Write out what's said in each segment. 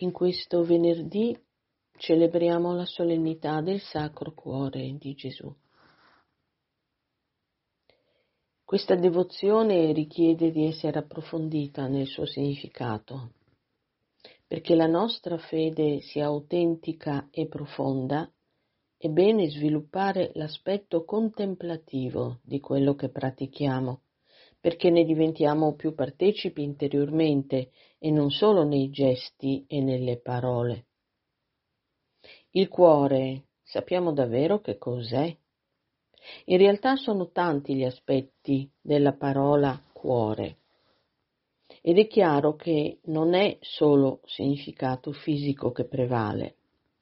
In questo venerdì celebriamo la solennità del Sacro Cuore di Gesù. Questa devozione richiede di essere approfondita nel suo significato, perché la nostra fede sia autentica e profonda. È bene sviluppare l'aspetto contemplativo di quello che pratichiamo, perché ne diventiamo più partecipi interiormente e non solo nei gesti e nelle parole. Il cuore, sappiamo davvero che cos'è? In realtà sono tanti gli aspetti della parola cuore ed è chiaro che non è solo significato fisico che prevale.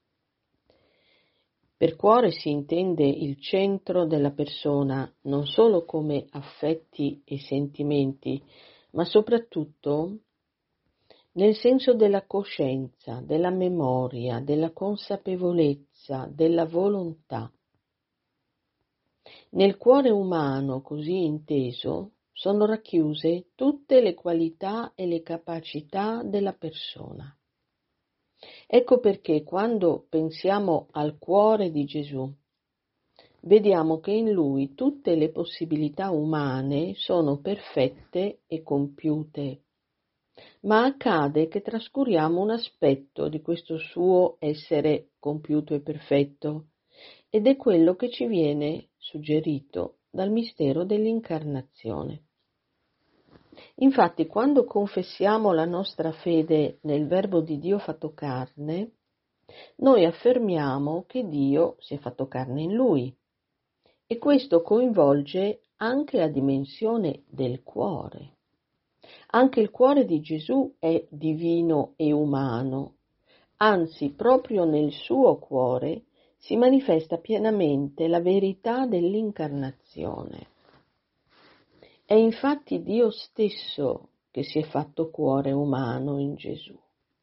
Per cuore si intende il centro della persona non solo come affetti e sentimenti, ma soprattutto nel senso della coscienza, della memoria, della consapevolezza, della volontà. Nel cuore umano, così inteso, sono racchiuse tutte le qualità e le capacità della persona. Ecco perché quando pensiamo al cuore di Gesù, vediamo che in lui tutte le possibilità umane sono perfette e compiute. Ma accade che trascuriamo un aspetto di questo suo essere compiuto e perfetto, ed è quello che ci viene suggerito dal mistero dell'incarnazione. Infatti, quando confessiamo la nostra fede nel Verbo di Dio fatto carne, noi affermiamo che Dio si è fatto carne in Lui, e questo coinvolge anche la dimensione del cuore. Anche il cuore di Gesù è divino e umano, anzi proprio nel suo cuore si manifesta pienamente la verità dell'incarnazione. È infatti Dio stesso che si è fatto cuore umano in Gesù.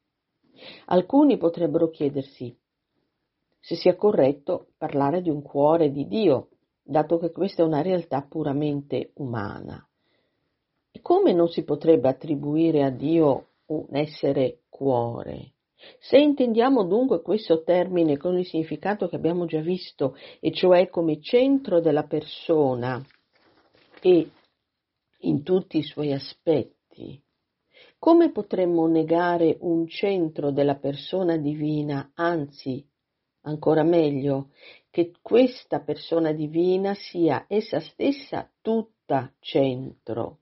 Alcuni potrebbero chiedersi se sia corretto parlare di un cuore di Dio, dato che questa è una realtà puramente umana. E come non si potrebbe attribuire a Dio un essere cuore? Se intendiamo dunque questo termine con il significato che abbiamo già visto, e cioè come centro della persona e in tutti i suoi aspetti, come potremmo negare un centro della persona divina, anzi, ancora meglio, che questa persona divina sia essa stessa tutta centro?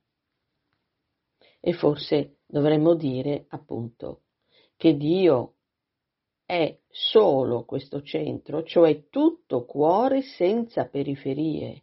E forse dovremmo dire, appunto, che Dio è solo questo centro, cioè tutto cuore senza periferie.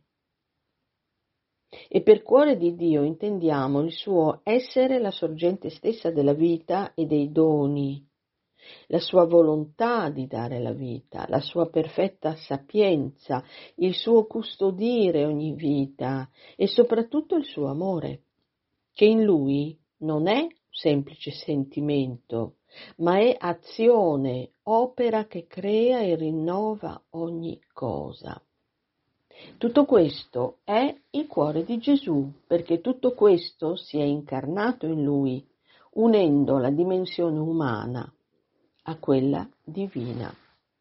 E per cuore di Dio intendiamo il suo essere la sorgente stessa della vita e dei doni, la sua volontà di dare la vita, la sua perfetta sapienza, il suo custodire ogni vita e soprattutto il suo amore, che in lui non è semplice sentimento, ma è azione, opera che crea e rinnova ogni cosa. Tutto questo è il cuore di Gesù, perché tutto questo si è incarnato in lui, unendo la dimensione umana a quella divina.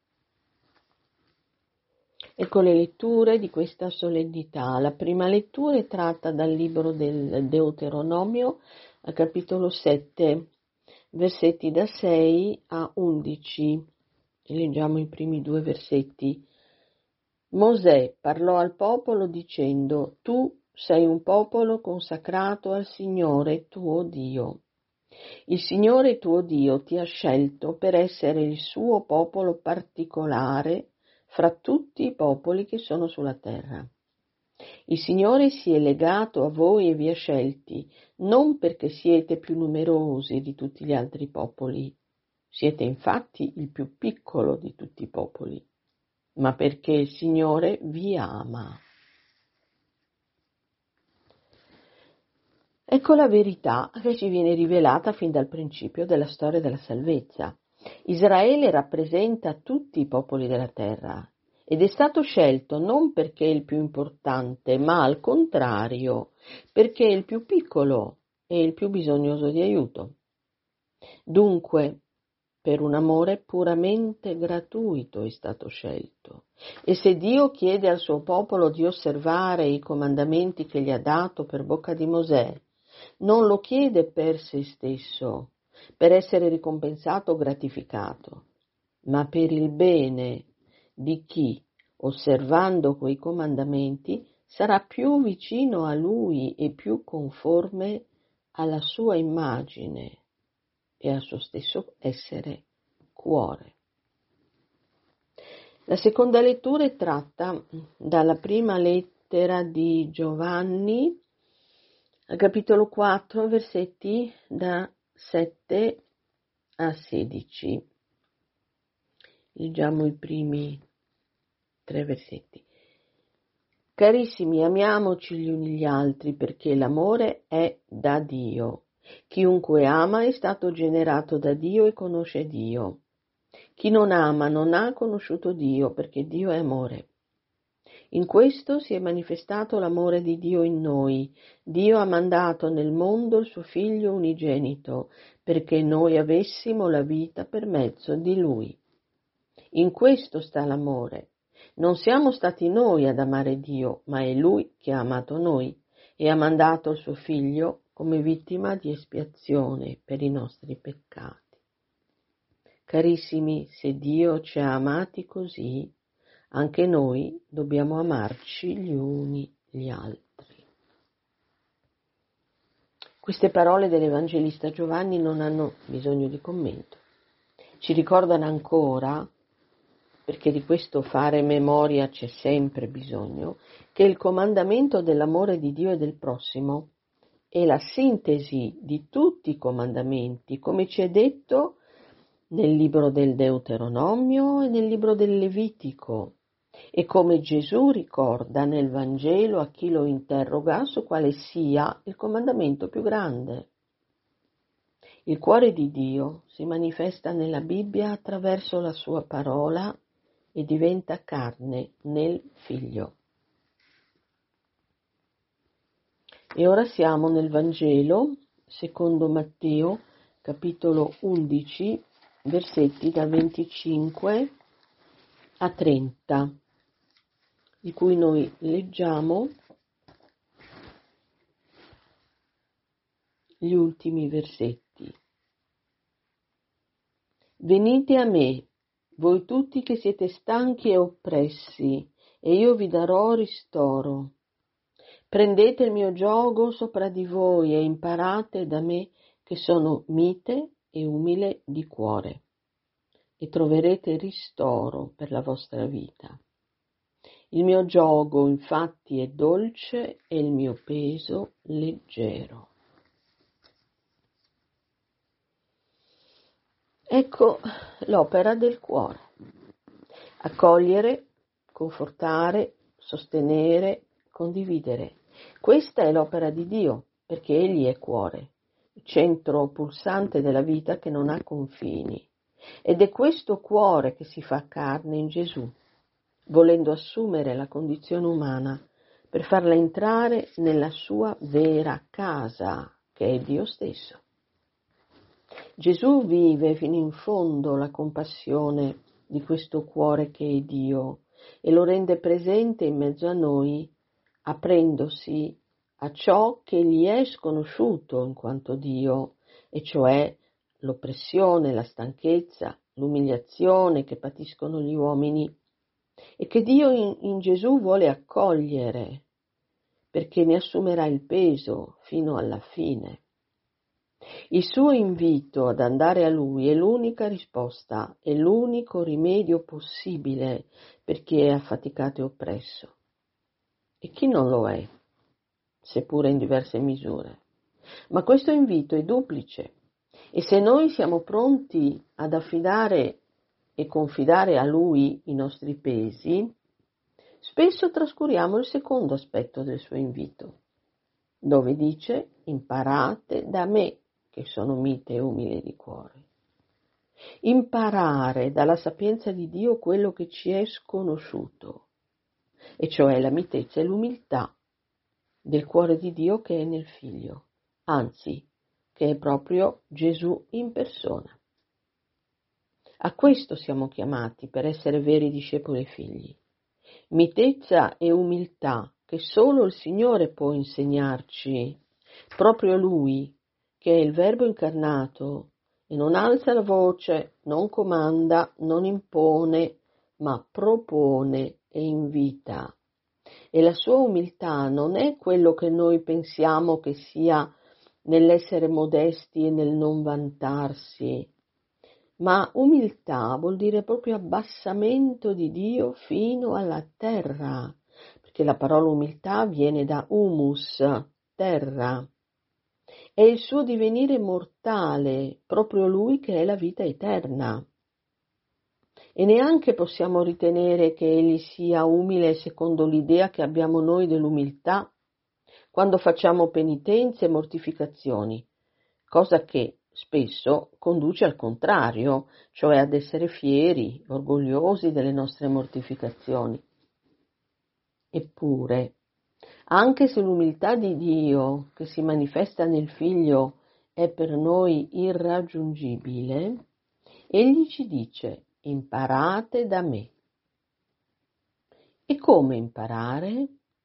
Ecco le letture di questa solennità. La prima lettura è tratta dal libro del Deuteronomio, al capitolo 7, versetti da 6 a 11. Leggiamo i primi due versetti. Mosè parlò al popolo dicendo: Tu sei un popolo consacrato al Signore tuo Dio. Il Signore tuo Dio ti ha scelto per essere il suo popolo particolare fra tutti i popoli che sono sulla terra. Il Signore si è legato a voi e vi ha scelti, non perché siete più numerosi di tutti gli altri popoli, siete infatti il più piccolo di tutti i popoli, ma perché il Signore vi ama. Ecco la verità che ci viene rivelata fin dal principio della storia della salvezza. Israele rappresenta tutti i popoli della terra ed è stato scelto non perché è il più importante, ma al contrario, perché è il più piccolo e il più bisognoso di aiuto. Dunque, per un amore puramente gratuito è stato scelto. E se Dio chiede al suo popolo di osservare i comandamenti che gli ha dato per bocca di Mosè, non lo chiede per se stesso, per essere ricompensato o gratificato, ma per il bene di chi, osservando quei comandamenti, sarà più vicino a Lui e più conforme alla sua immagine e al suo stesso essere cuore. La seconda lettura è tratta dalla prima lettera di Giovanni, al capitolo 4, versetti da 7 a 16. Leggiamo i primi 3 versetti. Carissimi, amiamoci gli uni gli altri, perché l'amore è da Dio. Chiunque ama è stato generato da Dio e conosce Dio. Chi non ama non ha conosciuto Dio, perché Dio è amore. In questo si è manifestato l'amore di Dio in noi. Dio ha mandato nel mondo il suo Figlio unigenito, perché noi avessimo la vita per mezzo di Lui. In questo sta l'amore. Non siamo stati noi ad amare Dio, ma è Lui che ha amato noi e ha mandato il suo Figlio come vittima di espiazione per i nostri peccati. Carissimi, se Dio ci ha amati così, anche noi dobbiamo amarci gli uni gli altri. Queste parole dell'Evangelista Giovanni non hanno bisogno di commento. Ci ricordano ancora, perché di questo fare memoria c'è sempre bisogno, che il comandamento dell'amore di Dio e del prossimo è la sintesi di tutti i comandamenti, come ci è detto nel libro del Deuteronomio e nel libro del Levitico, e come Gesù ricorda nel Vangelo a chi lo interroga su quale sia il comandamento più grande. Il cuore di Dio si manifesta nella Bibbia attraverso la sua parola e diventa carne nel Figlio. E ora siamo nel Vangelo secondo Matteo, capitolo 11, versetti da 25 a 30, di cui noi leggiamo gli ultimi versetti. Venite a me, voi tutti che siete stanchi e oppressi, e io vi darò ristoro. Prendete il mio giogo sopra di voi e imparate da me che sono mite e umile di cuore, e troverete ristoro per la vostra vita. Il mio giogo infatti è dolce e il mio peso leggero. Ecco l'opera del cuore: accogliere, confortare, sostenere, condividere. Questa è l'opera di Dio, perché Egli è cuore, il centro pulsante della vita che non ha confini. Ed è questo cuore che si fa carne in Gesù, volendo assumere la condizione umana per farla entrare nella sua vera casa, che è Dio stesso. Gesù vive fino in fondo la compassione di questo cuore che è Dio e lo rende presente in mezzo a noi, aprendosi a ciò che gli è sconosciuto in quanto Dio, e cioè l'oppressione, la stanchezza, l'umiliazione che patiscono gli uomini, e che Dio in Gesù vuole accogliere, perché ne assumerà il peso fino alla fine. Il suo invito ad andare a Lui è l'unica risposta, è l'unico rimedio possibile per chi è affaticato e oppresso. E chi non lo è, seppure in diverse misure. Ma questo invito è duplice, e se noi siamo pronti ad affidare e confidare a Lui i nostri pesi, spesso trascuriamo il secondo aspetto del suo invito, dove dice: imparate da me, che sono mite e umile di cuore. Imparare dalla sapienza di Dio quello che ci è sconosciuto, e cioè la mitezza e l'umiltà del cuore di Dio che è nel Figlio, anzi, che è proprio Gesù in persona. A questo siamo chiamati per essere veri discepoli e figli. Mitezza e umiltà che solo il Signore può insegnarci, proprio Lui, che è il Verbo incarnato, e non alza la voce, non comanda, non impone, ma propone e invita. E la sua umiltà non è quello che noi pensiamo che sia nell'essere modesti e nel non vantarsi, ma umiltà vuol dire proprio abbassamento di Dio fino alla terra, perché la parola umiltà viene da humus, terra. È il suo divenire mortale, proprio Lui che è la vita eterna. E neanche possiamo ritenere che Egli sia umile secondo l'idea che abbiamo noi dell'umiltà quando facciamo penitenze e mortificazioni, cosa che spesso conduce al contrario, cioè ad essere fieri, orgogliosi delle nostre mortificazioni. Eppure, anche se l'umiltà di Dio che si manifesta nel Figlio è per noi irraggiungibile, Egli ci dice: imparate da me. E come imparare?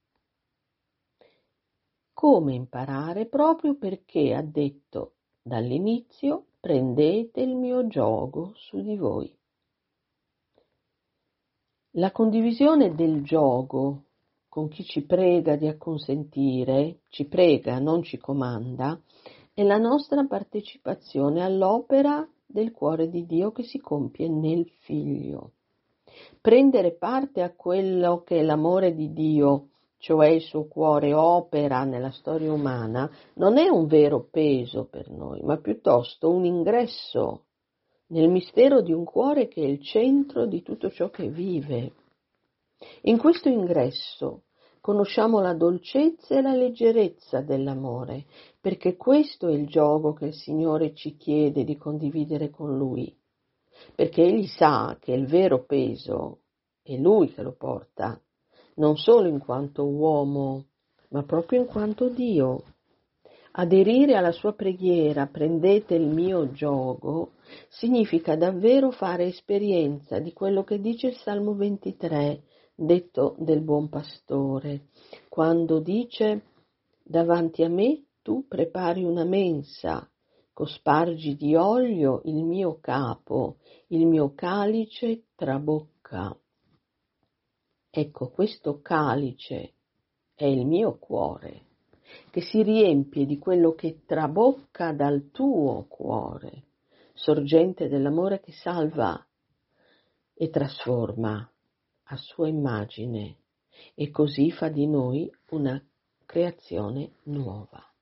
Come imparare? Proprio perché ha detto dall'inizio: prendete il mio giogo su di voi. La condivisione del giogo con chi ci prega di acconsentire, ci prega, non ci comanda, è la nostra partecipazione all'opera del cuore di Dio che si compie nel Figlio. Prendere parte a quello che l'amore di Dio, cioè il suo cuore, opera nella storia umana, non è un vero peso per noi, ma piuttosto un ingresso nel mistero di un cuore che è il centro di tutto ciò che vive. In questo ingresso conosciamo la dolcezza e la leggerezza dell'amore, perché questo è il giogo che il Signore ci chiede di condividere con Lui, perché Egli sa che il vero peso è Lui che lo porta, non solo in quanto uomo, ma proprio in quanto Dio. Aderire alla sua preghiera, prendete il mio giogo, significa davvero fare esperienza di quello che dice il Salmo 23, detto del buon pastore, quando dice: davanti a me tu prepari una mensa, cospargi di olio il mio capo, il mio calice trabocca. Ecco, questo calice è il mio cuore, che si riempie di quello che trabocca dal tuo cuore, sorgente dell'amore che salva e trasforma a sua immagine, e così fa di noi una creazione nuova.